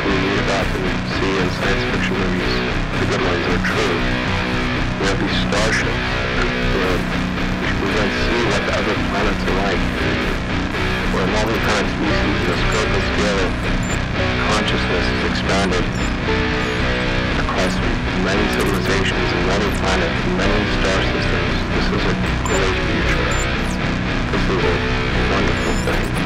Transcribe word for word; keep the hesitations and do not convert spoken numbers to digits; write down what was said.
we read about and see in science fiction movies, the good ones, are true. We have these starships where we can see what the other planets are like. Where multi-planet species in a scope scale of consciousness is expanded across many civilizations and many planets and many star systems. This is a great future. This is a wonderful thing.